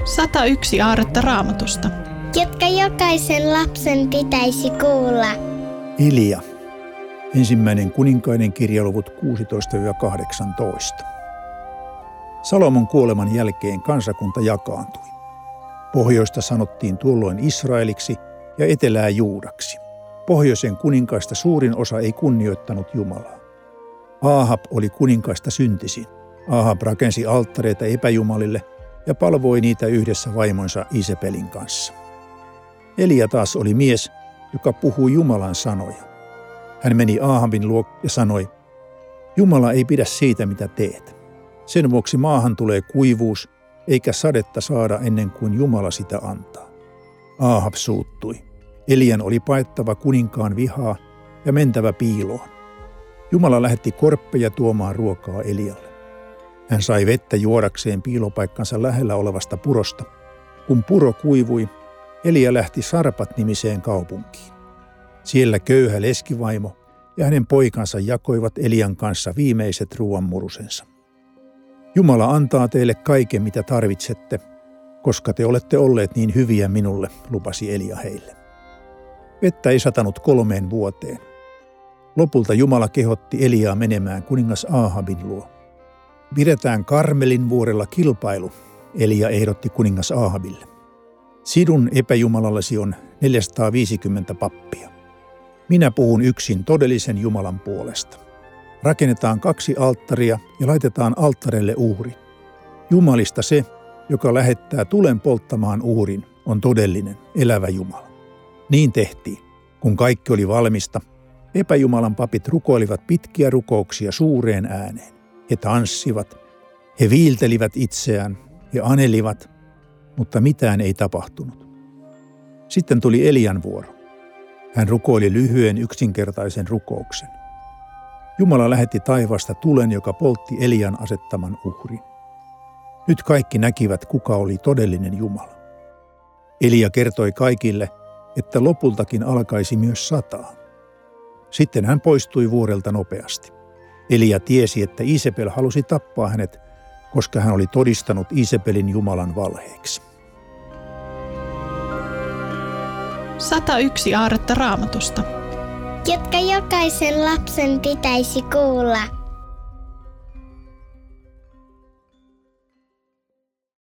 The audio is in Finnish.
101 aarretta Raamatusta, jotka jokaisen lapsen pitäisi kuulla. Elia. Ensimmäinen kuninkaiden kirja luvut 16-18. Salomon kuoleman jälkeen kansakunta jakaantui. Pohjoista sanottiin tuolloin Israeliksi ja etelää Juudaksi. Pohjoisen kuninkaista suurin osa ei kunnioittanut Jumalaa. Aahab oli kuninkaista syntisin. Aahab rakensi alttareita epäjumalille ja palvoi niitä yhdessä vaimonsa Isebelin kanssa. Elia taas oli mies, joka puhui Jumalan sanoja. Hän meni Aahabin luo ja sanoi, Jumala ei pidä siitä, mitä teet. Sen vuoksi maahan tulee kuivuus, eikä sadetta saada ennen kuin Jumala sitä antaa. Aahab suuttui. Elian oli paettava kuninkaan vihaa ja mentävä piiloon. Jumala lähetti korppeja tuomaan ruokaa Elialle. Hän sai vettä juodakseen piilopaikkansa lähellä olevasta purosta. Kun puro kuivui, Elia lähti Sarpat-nimiseen kaupunkiin. Siellä köyhä leskivaimo ja hänen poikansa jakoivat Elian kanssa viimeiset ruoanmurusensa. Jumala antaa teille kaiken, mitä tarvitsette, koska te olette olleet niin hyviä minulle, lupasi Elia heille. Vettä ei satanut 3 vuoteen. Lopulta Jumala kehotti Eliaa menemään kuningas Aahabin luo. Pidetään Karmelin vuorella kilpailu, Elia ehdotti kuningas Aahabille. Sinun epäjumalallesi on 450 pappia. Minä puhun yksin todellisen Jumalan puolesta. Rakennetaan 2 alttaria ja laitetaan alttareille uhri. Jumalista se, joka lähettää tulen polttamaan uhrin, on todellinen, elävä Jumala. Niin tehtiin. Kun kaikki oli valmista, epäjumalan papit rukoilivat pitkiä rukouksia suureen ääneen. He tanssivat, he viiltelivät itseään, he anelivat, mutta mitään ei tapahtunut. Sitten tuli Elian vuoro. Hän rukoili lyhyen yksinkertaisen rukouksen. Jumala lähetti taivaasta tulen, joka poltti Elian asettaman uhrin. Nyt kaikki näkivät, kuka oli todellinen Jumala. Elia kertoi kaikille, että lopultakin alkaisi myös sataa. Sitten hän poistui vuorelta nopeasti. Elia tiesi, että Isebel halusi tappaa hänet, koska hän oli todistanut Isebelin Jumalan valheeksi. 101 aarretta Raamatusta, jotka jokaisen lapsen pitäisi kuulla.